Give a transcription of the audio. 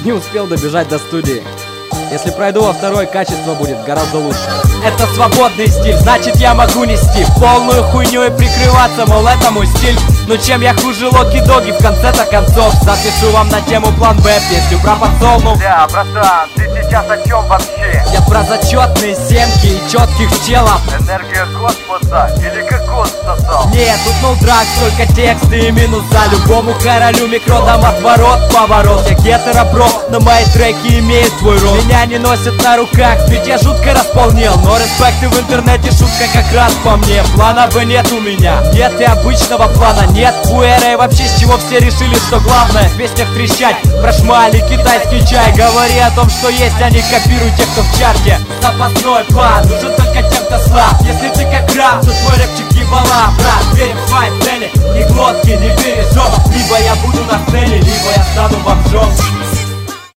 Не успел добежать до студии. Если пройду во второй, качество будет гораздо лучше. Это свободный стиль, значит я могу нести полную хуйню и прикрываться, мол, это мой стиль. Но чем я хуже Локи-Доги в конце-то концов? Запишу вам на тему план Б, песню про подсол, ну. Бля, братан, ты сейчас о чем вообще? Я про зачетные семки и четких челов. Энергия космоса или кокос сосал? Нет, тут no драк, только тексты и минуса. Любому королю микродам отворот-поворот. Я гетеро-бро, но мои треки имеют свой род. Меня не носят на руках, ведь я жутко располнел. Но респекты в интернете, шутка как раз по мне. Плана бы нет у меня, нет и обычного плана. Нет пуэра и вообще с чего все решили, что главное в песнях трещать про шмали, китайский чай. Говори о том, что есть, а не копируй тех, кто в чарте. Запасной план нужен только тем, кто слаб. Если ты как раб, то твой рэпчик ебала. Брат, верим в вайб цели, ни глотки, ни бережем. Либо я буду на сцене, либо я стану бомжом.